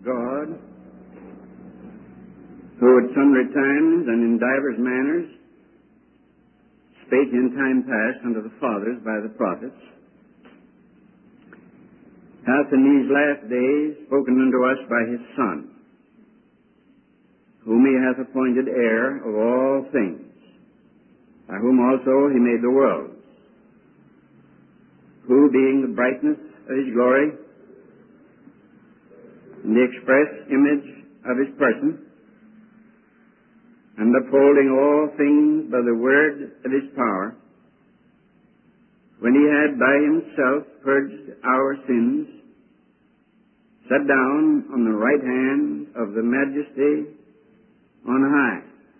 God, who at sundry times and in divers manners spake in time past unto the fathers by the prophets, hath in these last days spoken unto us by his Son, whom he hath appointed heir of all things, by whom also he made the worlds, who, being the brightness of his glory, and the express image of his person, and upholding all things by the word of his power, when he had by himself purged our sins, sat down on the right hand of the Majesty on high.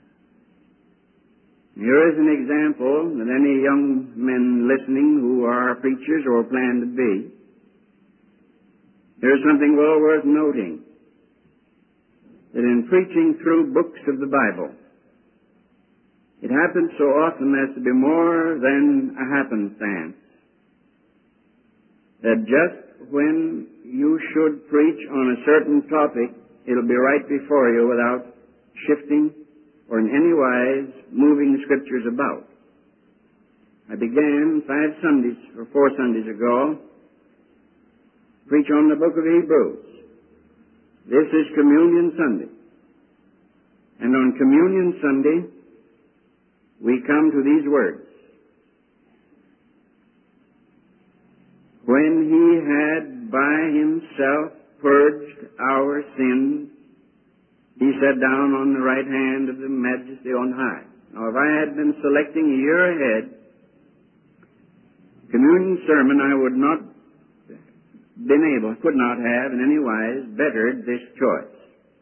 Here is an example that any young men listening who are preachers or plan to be, here's something well worth noting, that in preaching through books of the Bible, it happens so often as to be more than a happenstance, that just when you should preach on a certain topic, it'll be right before you without shifting or in any wise moving the Scriptures about. I began 4 Sundays ago, preach on the book of Hebrews. This is Communion Sunday. And on Communion Sunday, we come to these words. When he had by himself purged our sins, he sat down on the right hand of the Majesty on high. Now, if I had been selecting a year ahead, communion sermon, I would not could not have in any wise bettered this choice.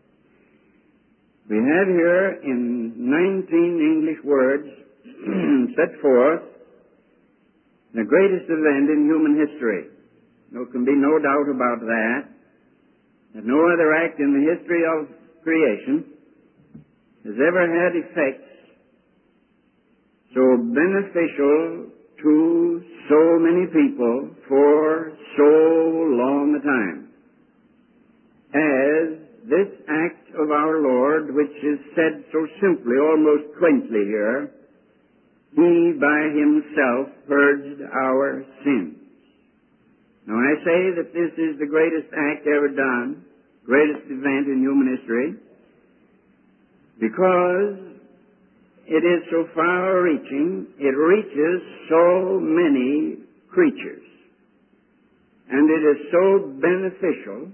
We have here in 19 English words set forth the greatest event in human history. There can be no doubt about that no other act in the history of creation has ever had effects so beneficial to so many people for so long a time as this act of our Lord, which is said so simply, almost quaintly here, he by himself purged our sins. Now I say that this is the greatest act ever done, greatest event in human history, because it is so far-reaching, it reaches so many creatures, and it is so beneficial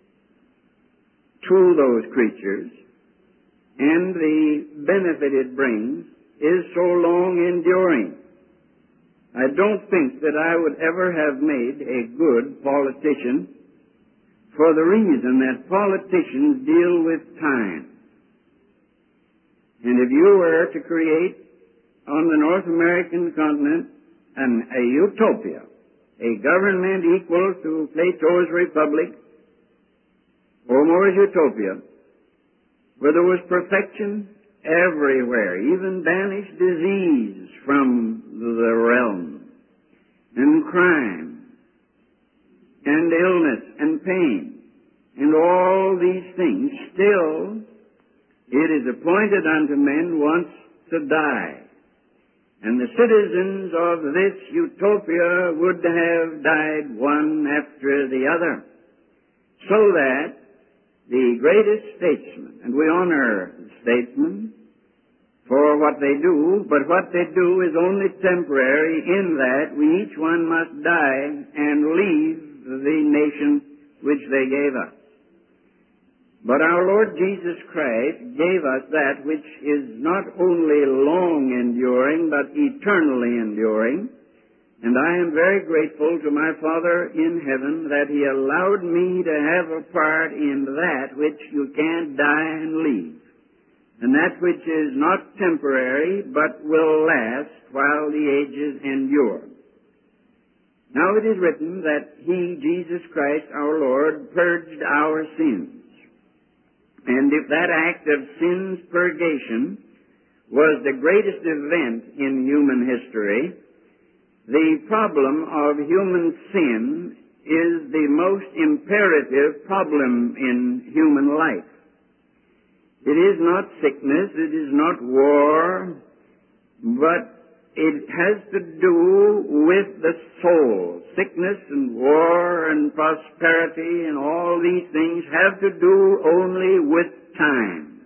to those creatures, and the benefit it brings is so long-enduring. I don't think that I would ever have made a good politician for the reason that politicians deal with time. And if you were to create on the North American continent a utopia, a government equal to Plato's Republic, or More's Utopia, where there was perfection everywhere, even banished disease from the realm, and crime, and illness, and pain, and all these things, still it is appointed unto men once to die. And the citizens of this utopia would have died one after the other, so that the greatest statesmen, and we honor statesmen for what they do, but what they do is only temporary in that we each one must die and leave the nation which they gave us. But our Lord Jesus Christ gave us that which is not only long-enduring, but eternally enduring. And I am very grateful to my Father in heaven that He allowed me to have a part in that which you can't die and leave, and that which is not temporary, but will last while the ages endure. Now it is written that He, Jesus Christ, our Lord, purged our sins. And if that act of sin's purgation was the greatest event in human history, the problem of human sin is the most imperative problem in human life. It is not sickness, it is not war, but it has to do with the soul. Sickness and war and prosperity and all these things have to do only with time.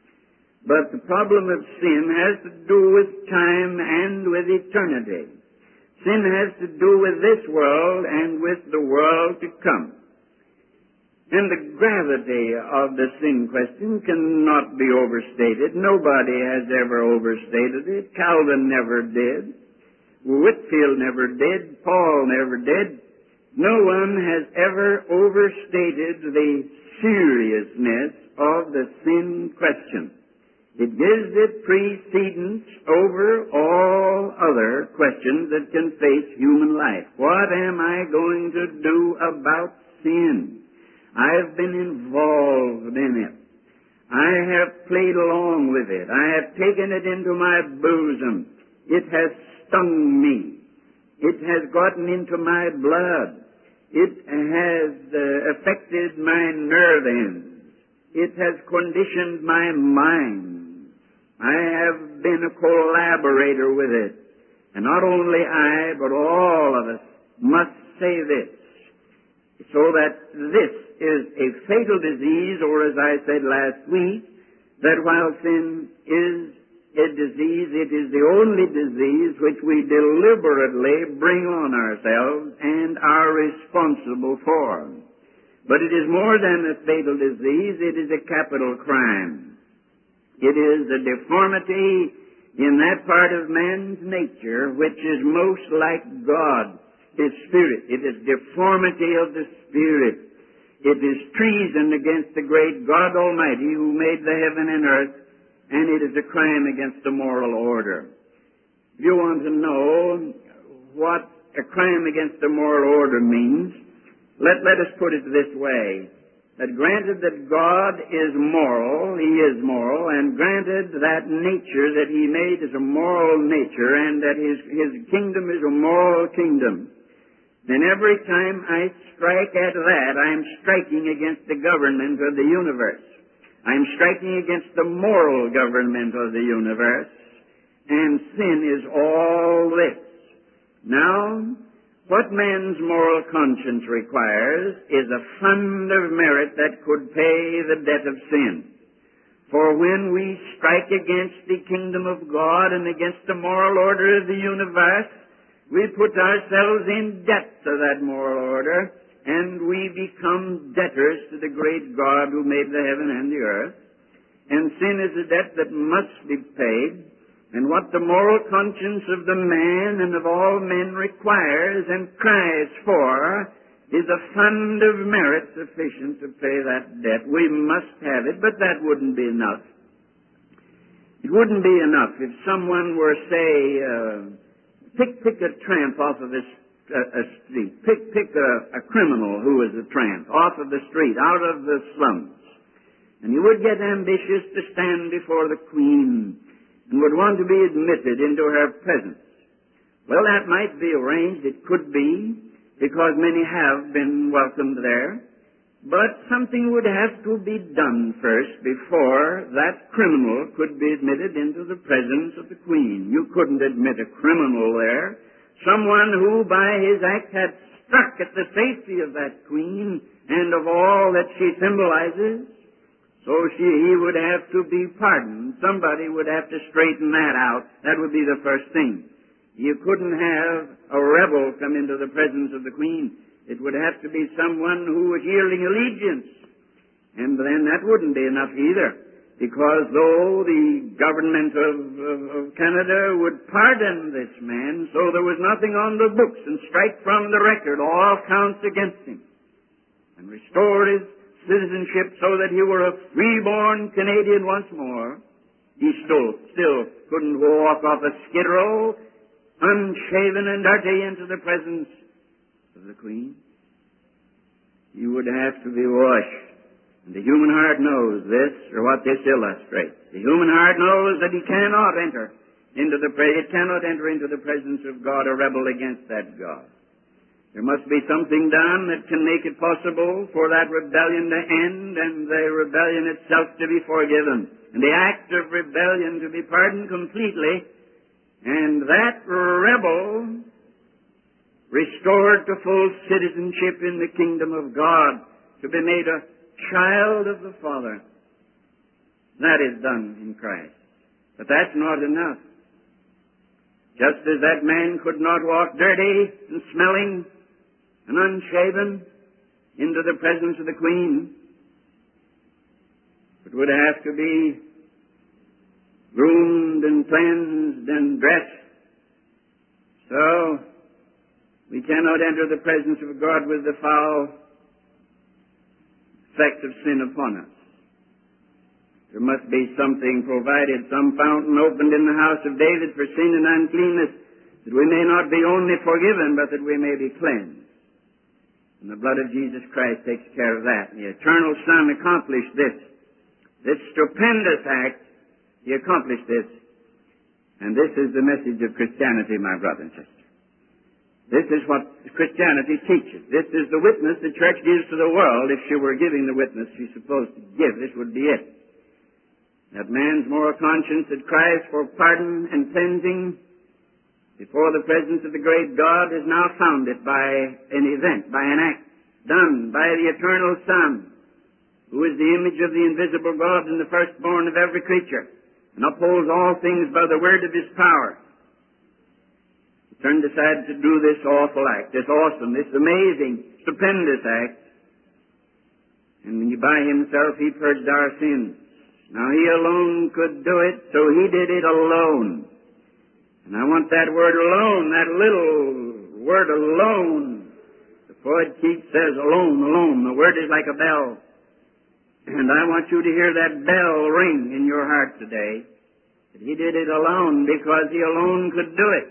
But the problem of sin has to do with time and with eternity. Sin has to do with this world and with the world to come. And the gravity of the sin question cannot be overstated. Nobody has ever overstated it. Calvin never did. Whitefield never did. Paul never did. No one has ever overstated the seriousness of the sin question. It gives it precedence over all other questions that can face human life. What am I going to do about sin? I've been involved in it. I have played along with it. I have taken it into my bosom. It has stung me. It has gotten into my blood. It has affected my nerve ends. It has conditioned my mind. I have been a collaborator with it. And not only I, but all of us must say this, so that this is a fatal disease, or as I said last week, that while sin is a disease, it is the only disease which we deliberately bring on ourselves and are responsible for. But it is more than a fatal disease, it is a capital crime. It is a deformity in that part of man's nature which is most like God, His Spirit. It is deformity of the Spirit. It is treason against the great God Almighty who made the heaven and earth, and it is a crime against the moral order. If you want to know what a crime against the moral order means, let us put it this way, that granted that God is moral, He is moral, and granted that nature that He made is a moral nature, and that His kingdom is a moral kingdom, then every time I strike at that, I am striking against the government of the universe. I am striking against the moral government of the universe, and sin is all this. Now, what man's moral conscience requires is a fund of merit that could pay the debt of sin. For when we strike against the kingdom of God and against the moral order of the universe, we put ourselves in debt to that moral order, and we become debtors to the great God who made the heaven and the earth. And sin is a debt that must be paid. And what the moral conscience of the man and of all men requires and cries for is a fund of merit sufficient to pay that debt. We must have it, but that wouldn't be enough. It wouldn't be enough if someone were, say, pick a tramp off of a street. Pick a criminal who is a tramp off of the street, out of the slums. And he would get ambitious to stand before the Queen and would want to be admitted into her presence. Well, that might be arranged. It could be, because many have been welcomed there. But something would have to be done first before that criminal could be admitted into the presence of the Queen. You couldn't admit a criminal there. Someone who by his act had struck at the safety of that Queen and of all that she symbolizes. So he would have to be pardoned. Somebody would have to straighten that out. That would be the first thing. You couldn't have a rebel come into the presence of the Queen. It would have to be someone who was yielding allegiance. And then that wouldn't be enough either, because though the government of Canada would pardon this man, so there was nothing on the books and strike from the record all counts against him, and restore his citizenship so that he were a freeborn Canadian once more, he still couldn't walk off a skid row, unshaven and dirty, into the presence of the Queen. He would have to be washed. And the human heart knows this, or what this illustrates. The human heart knows that it cannot enter into the presence of God, a rebel against that God. There must be something done that can make it possible for that rebellion to end and the rebellion itself to be forgiven, and the act of rebellion to be pardoned completely, and that rebel restored to full citizenship in the kingdom of God, to be made a child of the Father. That is done in Christ. But that's not enough. Just as that man could not walk dirty and smelling and unshaven into the presence of the Queen, it would have to be groomed and cleansed and dressed. So, we cannot enter the presence of God with the foul effect of sin upon us. There must be something provided, some fountain opened in the house of David for sin and uncleanness, that we may not be only forgiven, but that we may be cleansed. And the blood of Jesus Christ takes care of that. And the eternal Son accomplished this. This stupendous act, He accomplished this. And this is the message of Christianity, my brother and sister. This is what Christianity teaches. This is the witness the church gives to the world. If she were giving the witness she's supposed to give, this would be it. That man's moral conscience that cries for pardon and cleansing before the presence of the great God is now founded by an event, by an act done by the eternal Son, who is the image of the invisible God and the firstborn of every creature, and upholds all things by the word of His power. He turned aside to do this awful act, this awesome, this amazing, stupendous act, and by Himself He purged our sins. Now, He alone could do it, so He did it alone. And I want that word alone, that little word alone. The poet Keats says, alone, alone. The word is like a bell. And I want you to hear that bell ring in your heart today. That He did it alone because He alone could do it.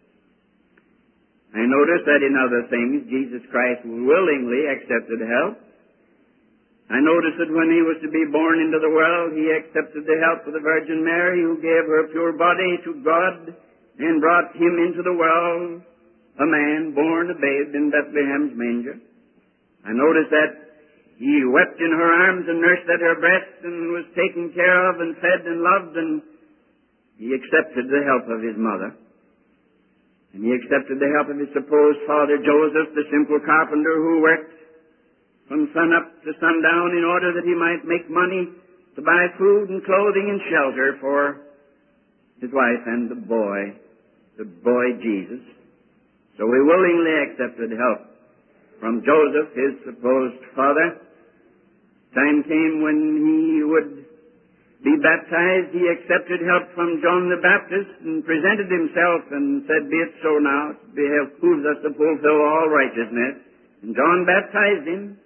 I notice that in other things, Jesus Christ willingly accepted help. I noticed that when He was to be born into the world, He accepted the help of the Virgin Mary, who gave her pure body to God and brought Him into the world, a man born, a babe in Bethlehem's manger. I noticed that He wept in her arms and nursed at her breast and was taken care of and fed and loved, and He accepted the help of His mother. And He accepted the help of His supposed father Joseph, the simple carpenter who worked from sun up to sundown in order that he might make money to buy food and clothing and shelter for his wife and the boy Jesus. So he willingly accepted help from Joseph, his supposed father. Time came when he would be baptized. He accepted help from John the Baptist and presented himself and said, "Be it so now, it behooves us to fulfill all righteousness." And John baptized him.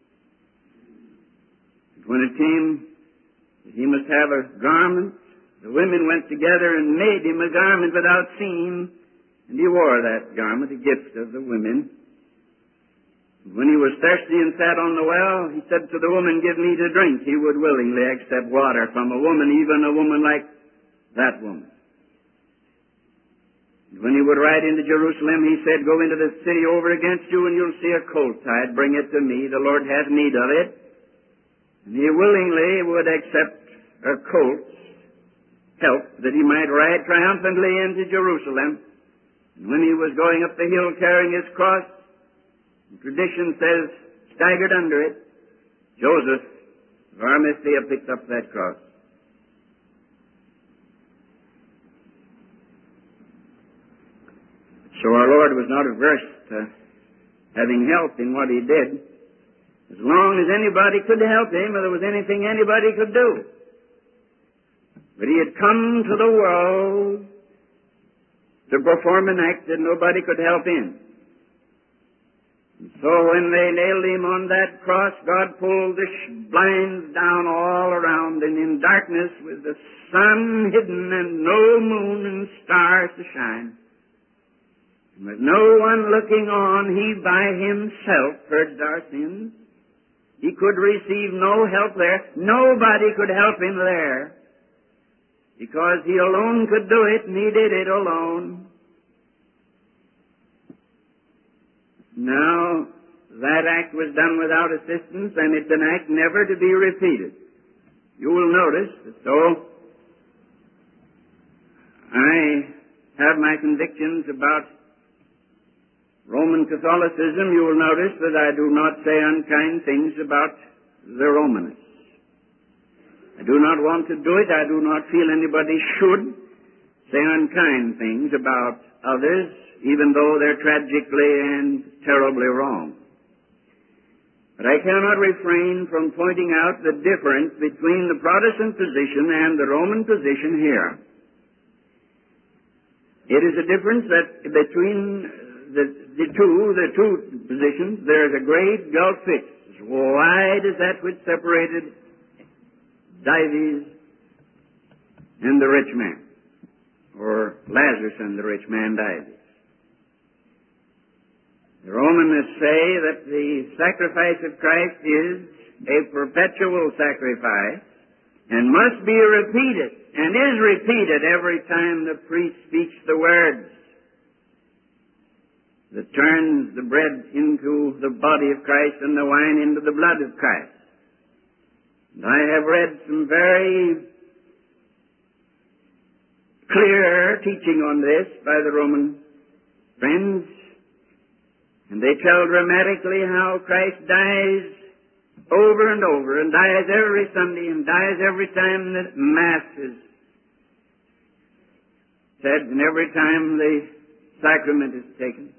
When it came that he must have a garment, the women went together and made him a garment without seam, and he wore that garment, a gift of the women. When he was thirsty and sat on the well, he said to the woman, "Give me to drink." He would willingly accept water from a woman, even a woman like that woman. And when he would ride into Jerusalem, he said, "Go into the city over against you, and you'll see a colt tied. Bring it to me. The Lord hath need of it." And he willingly would accept a colt's help that he might ride triumphantly into Jerusalem. And when he was going up the hill carrying his cross, tradition says, staggered under it, Joseph of Arimathea picked up that cross. So our Lord was not averse to having help in what He did, as long as anybody could help Him or there was anything anybody could do. But He had come to the world to perform an act that nobody could help in. And so when they nailed Him on that cross, God pulled the blinds down all around, and in darkness with the sun hidden and no moon and stars to shine, and with no one looking on, He by Himself purged our sins. He could receive no help there. Nobody could help Him there, because He alone could do it, and He did it alone. Now, that act was done without assistance, and it's an act never to be repeated. You will notice that though I have my convictions about Roman Catholicism, you will notice that I do not say unkind things about the Romanists. I do not want to do it. I do not feel anybody should say unkind things about others, even though they're tragically and terribly wrong. But I cannot refrain from pointing out the difference between the Protestant position and the Roman position here. It is a difference that between the two positions, there is a great gulf fixed, as wide as that which separated Dives and the rich man, or Lazarus and the rich man Dives. The Romanists say that the sacrifice of Christ is a perpetual sacrifice and must be repeated, and is repeated every time the priest speaks the words that turns the bread into the body of Christ and the wine into the blood of Christ. And I have read some very clear teaching on this by the Roman friends, and they tell dramatically how Christ dies over and over, and dies every Sunday, and dies every time the Mass is said, and every time the sacrament is taken.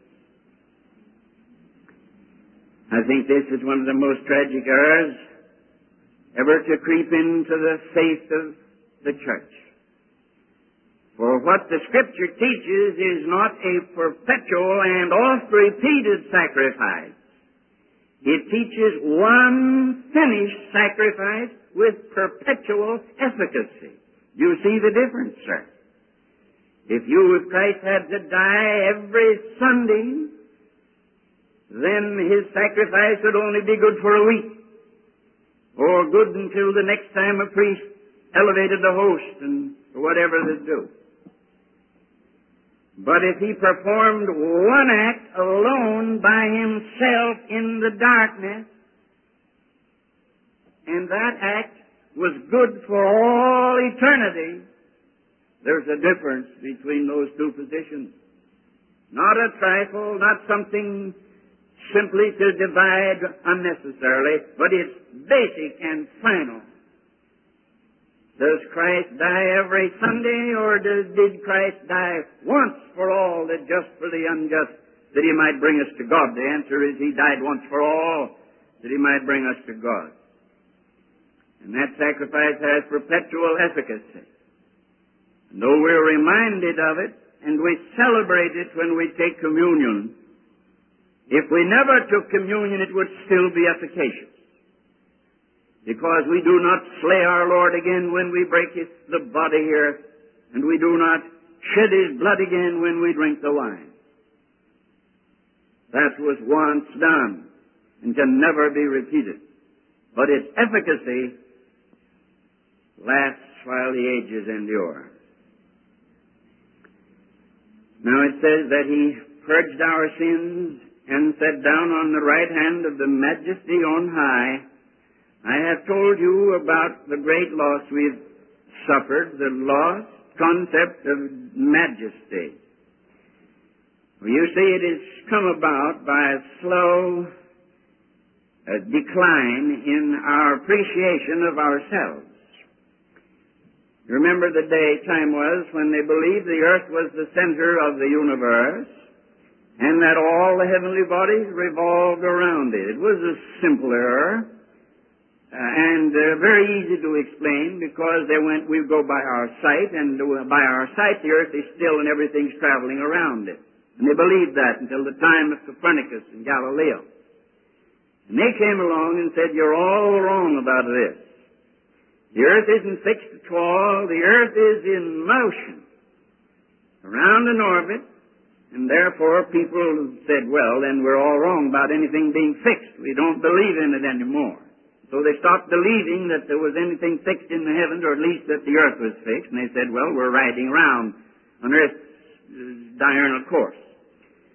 I think this is one of the most tragic errors ever to creep into the faith of the church. For what the Scripture teaches is not a perpetual and oft-repeated sacrifice. It teaches one finished sacrifice with perpetual efficacy. You see the difference, sir? If Christ had to die every Sunday, then His sacrifice would only be good for a week, or good until the next time a priest elevated the host and whatever they do. But if He performed one act alone by Himself in the darkness, and that act was good for all eternity, there's a difference between those two positions. Not a trifle, not something simply to divide unnecessarily, but it's basic and final. Does Christ die every Sunday, or did Christ die once for all, the just for the unjust, that He might bring us to God? The answer is He died once for all, that He might bring us to God. And that sacrifice has perpetual efficacy. And though we're reminded of it, and we celebrate it when we take communion, if we never took communion, it would still be efficacious. Because we do not slay our Lord again when we break the body here, and we do not shed His blood again when we drink the wine. That was once done and can never be repeated. But its efficacy lasts while the ages endure. Now it says that He purged our sins and sat down on the right hand of the Majesty on high. I have told you about the great loss we've suffered, the lost concept of majesty. Well, you see, it has come about by a slow decline in our appreciation of ourselves. Remember the time was when they believed the earth was the center of the universe, and that all the heavenly bodies revolved around it. It was a simple error, and very easy to explain, because we go by our sight, and by our sight the earth is still and everything's traveling around it. And they believed that until the time of Copernicus and Galileo. And they came along and said, you're all wrong about this. The earth isn't fixed at all. The earth is in motion around an orbit. And therefore people said, well, then we're all wrong about anything being fixed. We don't believe in it anymore. So they stopped believing that there was anything fixed in the heavens, or at least that the earth was fixed. And they said, well, we're riding around on Earth's diurnal course.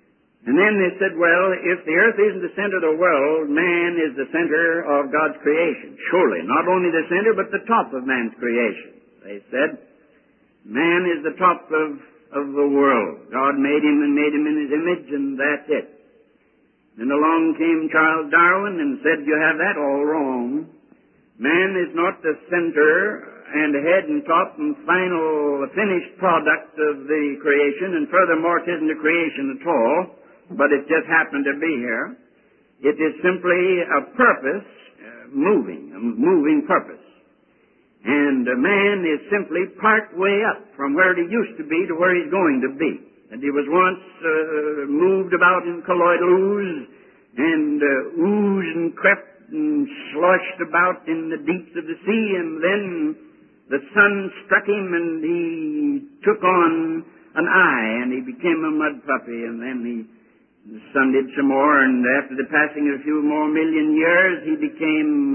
And then they said, well, if the earth isn't the center of the world, man is the center of God's creation. Surely, not only the center, but the top of man's creation. They said, man is the top of the world. God made him and made him in his image, and that's it. Then along came Charles Darwin and said, you have that all wrong. Man is not the center and head and top and final finished product of the creation, and furthermore, it isn't a creation at all, but it just happened to be here. It is simply a purpose, a moving purpose. And man is simply part way up from where he used to be to where he's going to be. And he was once moved about in colloidal ooze, and oozed and crept and sloshed about in the deeps of the sea, and then the sun struck him and he took on an eye, and he became a mud puppy, and then the sun did some more, and after the passing of a few more million years, he became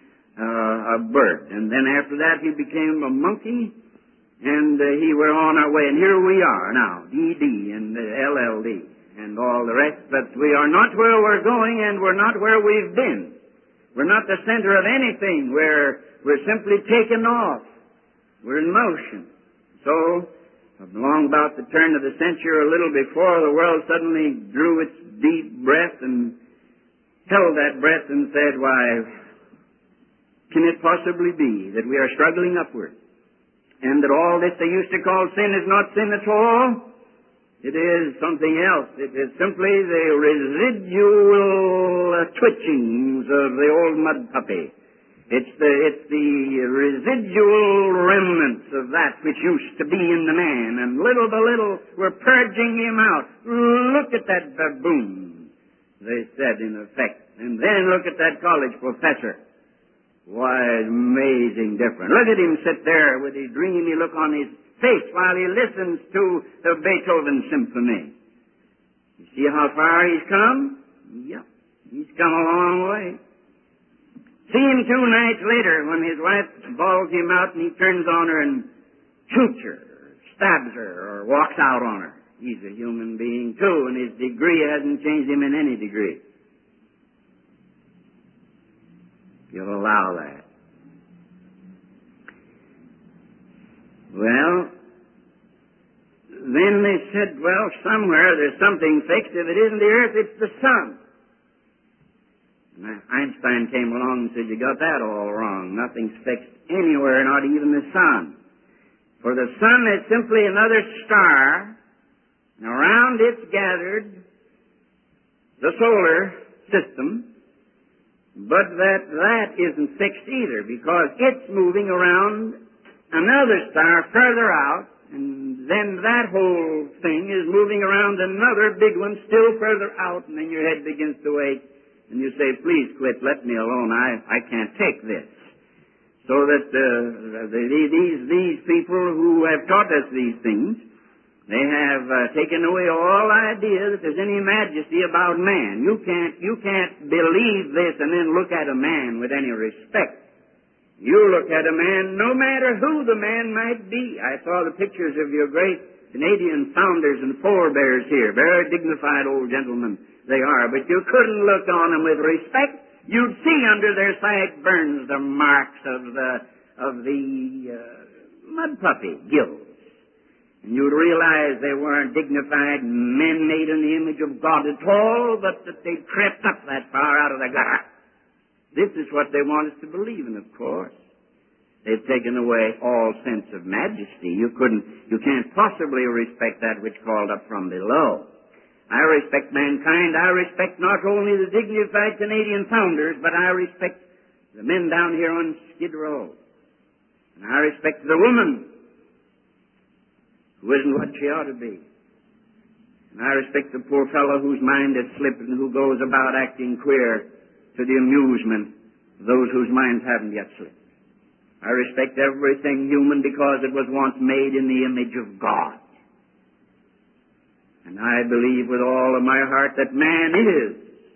a bird. And then after that, he became a monkey, and he were on our way. And here we are now, DD and LLD and all the rest, but we are not where we're going, and we're not where we've been. We're not the center of anything. We're simply taken off. We're in motion. So, along about the turn of the century, a little before, the world suddenly drew its deep breath and held that breath and said, why, can it possibly be that we are struggling upward, and that all this they used to call sin is not sin at all? It is something else. It is simply the residual twitchings of the old mud puppy. It's the residual remnants of that which used to be in the man, and little by little we're purging him out. Look at that baboon, they said in effect. And then look at that college professor. Why, amazing difference. Look at him sit there with his dreamy look on his face while he listens to the Beethoven symphony. You see how far he's come? Yep, he's come a long way. See him 2 nights later when his wife bawls him out and he turns on her and shoots her, or stabs her, or walks out on her. He's a human being too, and his degree hasn't changed him in any degree. You'll allow that. Well, then they said, well, somewhere there's something fixed. If it isn't the earth, it's the sun. And Einstein came along and said, you got that all wrong. Nothing's fixed anywhere, not even the sun. For the sun is simply another star, and around it's gathered the solar system, but that isn't fixed either, because it's moving around another star further out, and then that whole thing is moving around another big one still further out, and then your head begins to ache, and you say, please quit, let me alone, I can't take this. So that these people who have taught us these things, they have taken away all idea that there's any majesty about man. You can't believe this and then look at a man with any respect. You look at a man, no matter who the man might be. I saw the pictures of your great Canadian founders and forebears here. Very dignified old gentlemen they are. But you couldn't look on them with respect. You'd see under their sideburns the marks of the mud puppy gills. And you'd realize they weren't dignified men made in the image of God at all, but that they crept up that far out of the gutter. This is what they want us to believe in, of course. They've taken away all sense of majesty. You can't possibly respect that which called up from below. I respect mankind. I respect not only the dignified Canadian founders, but I respect the men down here on Skid Row. And I respect the woman who isn't what she ought to be. And I respect the poor fellow whose mind has slipped and who goes about acting queer to the amusement of those whose minds haven't yet slipped. I respect everything human because it was once made in the image of God. And I believe with all of my heart that man is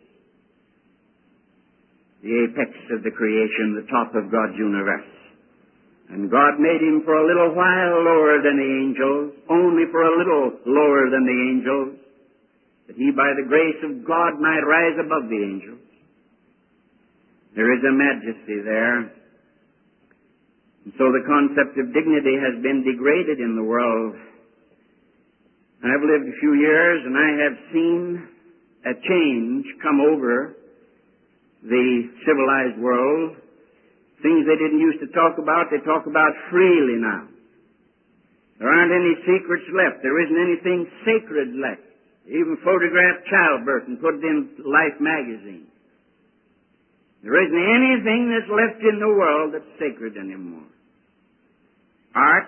the apex of the creation, the top of God's universe. And God made him for a little while lower than the angels, only for a little lower than the angels. that he by the grace of God might rise above the angels. There is a majesty there. And so the concept of dignity has been degraded in the world. I've lived a few years and I have seen a change come over the civilized world. Things they didn't used to talk about, they talk about freely now. There aren't any secrets left. There isn't anything sacred left. They even photographed childbirth and put it in Life magazine. There isn't anything that's left in the world that's sacred anymore. Art.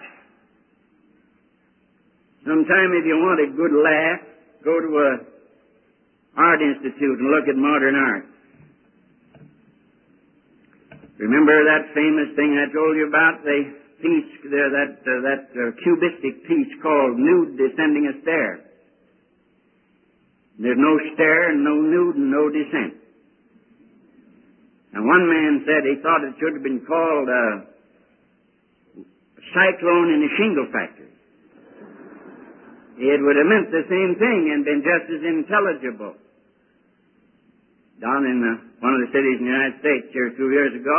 Sometime if you want a good laugh, go to a art institute and look at modern art. Remember that famous thing I told you about? The piece there, that cubistic piece called Nude Descending a Stair. There's no stair and no nude and no descent. And one man said he thought it should have been called a cyclone in a shingle factory. It would have meant the same thing and been just as intelligible. Down in one of the cities in the United States here 2 years ago,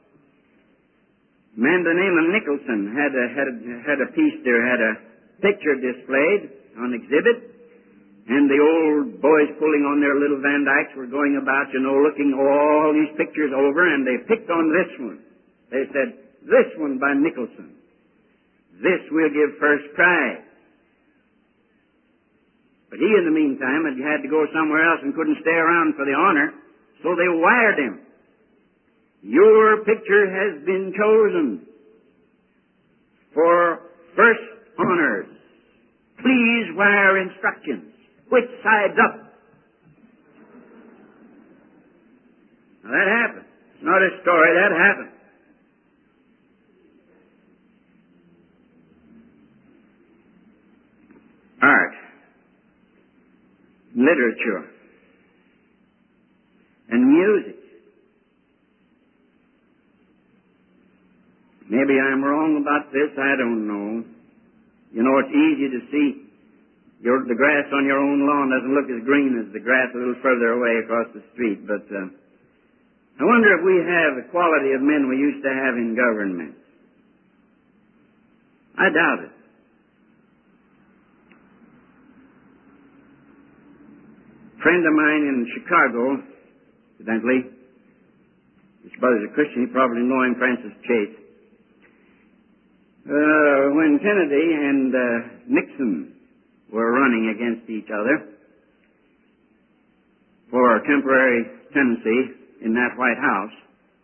a man by the name of Nicholson had a piece there, had a picture displayed on exhibit, and the old boys pulling on their little Van Dykes were going about, looking all these pictures over, and they picked on this one. They said, "This one by Nicholson. This we'll give first prize." But he, in the meantime, had to go somewhere else and couldn't stay around for the honor, so they wired him. "Your picture has been chosen for first honors. Please wire instructions. Which side's up?" Now that happened. It's not a story, that happened. Art, literature, and music. Maybe I'm wrong about this, I don't know. It's easy to see the grass on your own lawn doesn't look as green as the grass a little further away across the street, but I wonder if we have the quality of men we used to have in government. I doubt it. A friend of mine in Chicago, evidently, his brother's a Christian, you probably know him, Francis Chase. When Kennedy and Nixon were running against each other for a temporary tenancy in that White House,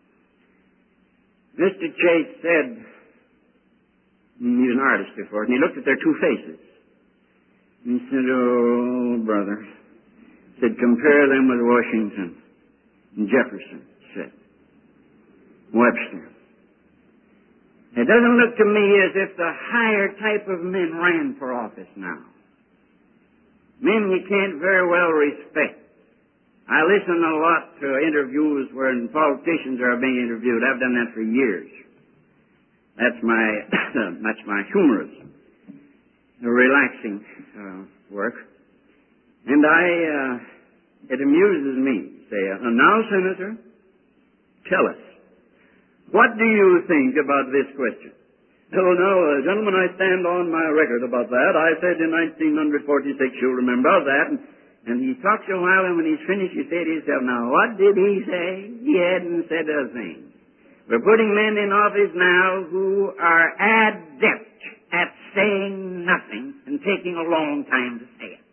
Mr. Chase said, he was an artist before, and he looked at their two faces. And he said, "Oh, brother," said, "compare them with Washington and Jefferson," said, "Webster. It doesn't look to me as if the higher type of men ran for office now. Men you can't very well respect. I listen a lot to interviews where politicians are being interviewed. I've done that for years. That's my humorous, relaxing work. And it amuses me. Say, "Now, Senator, tell us, what do you think about this question?" "Oh, now, gentlemen, I stand on my record about that. I said in 1946, you'll remember that." And he talks a while, and when he's finished, you say to yourself, "Now, what did he say? He hadn't said a thing." We're putting men in office now who are adept at saying nothing and taking a long time to say it.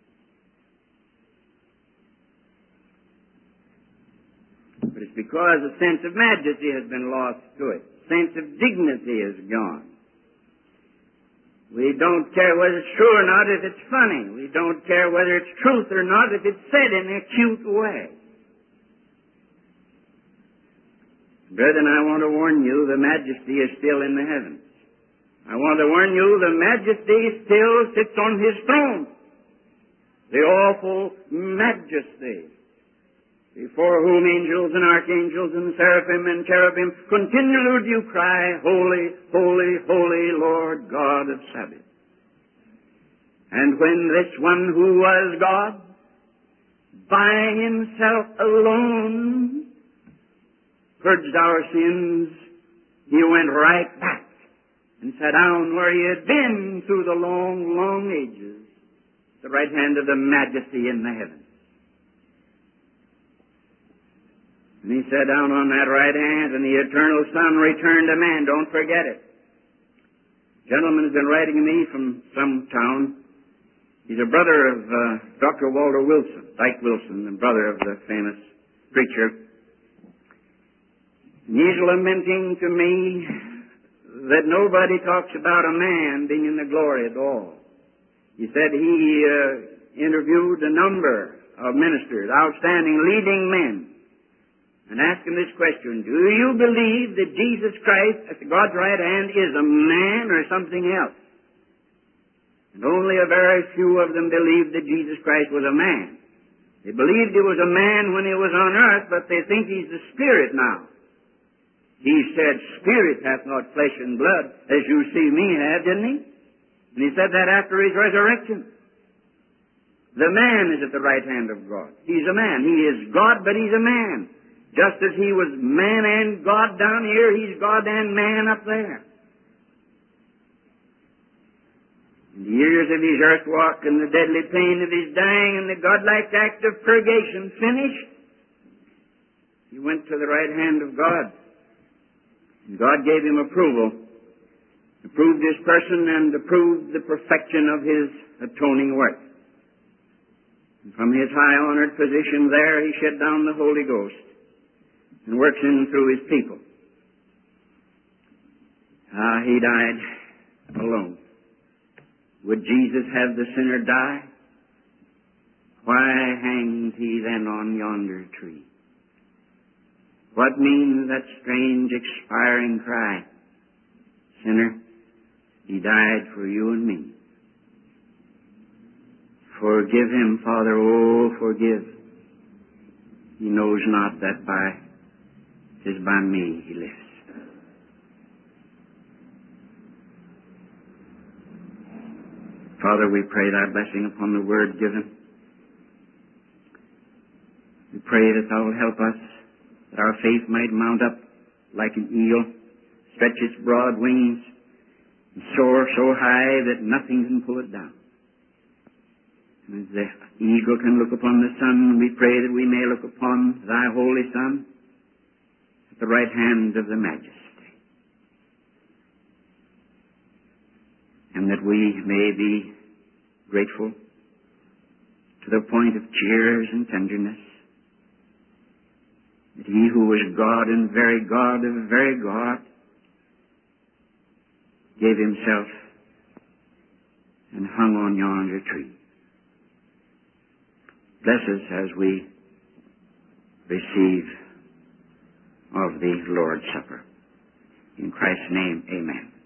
But it's because a sense of majesty has been lost to it. Sense of dignity is gone. We don't care whether it's true or not if it's funny. We don't care whether it's truth or not if it's said in a cute way. Brethren, I want to warn you, the majesty is still in the heavens. I want to warn you, the majesty still sits on his throne. The awful majesty, before whom angels and archangels and seraphim and cherubim continually do cry, "Holy, holy, holy, Lord God of Sabaoth." And when this one who was God by himself alone purged our sins, he went right back and sat down where he had been through the long, long ages, the right hand of the Majesty in the heavens. And he sat down on that right hand, and the eternal Son returned to man. Don't forget it. A gentleman has been writing to me from some town. He's a brother of Dr. Walter Wilson, Dyke Wilson, the brother of the famous preacher. And he's lamenting to me that nobody talks about a man being in the glory at all. He said he interviewed a number of ministers, outstanding leading men, and asked him this question: do you believe that Jesus Christ at God's right hand is a man or something else? And only a very few of them believed that Jesus Christ was a man. They believed he was a man when he was on earth, but they think he's the Spirit now. He said, "Spirit hath not flesh and blood, as you see me have," didn't he? And he said that after his resurrection. The man is at the right hand of God. He's a man. He is God, but he's a man. Just as he was man and God down here, he's God and man up there. In the years of his earth walk and the deadly pain of his dying and the godlike act of purgation finished, he went to the right hand of God. And God gave him approval, approved his person, and approved the perfection of his atoning work. And from his high-honored position there, he shed down the Holy Ghost and works in through his people. He died alone. Would Jesus have the sinner die? Why hanged he then on yonder tree? What means that strange expiring cry? Sinner, he died for you and me. Forgive him, Father, oh, forgive. He knows not that tis by me he lives. Father, we pray thy blessing upon the word given. We pray that thou will help us, that our faith might mount up like an eagle, stretch its broad wings, and soar so high that nothing can pull it down. And as the eagle can look upon the sun, we pray that we may look upon thy holy Son at the right hand of the Majesty. And that we may be grateful to the point of tears and tenderness, that he who was God and very God of very God gave himself and hung on yonder tree. Bless us as we receive of the Lord's Supper. In Christ's name, amen.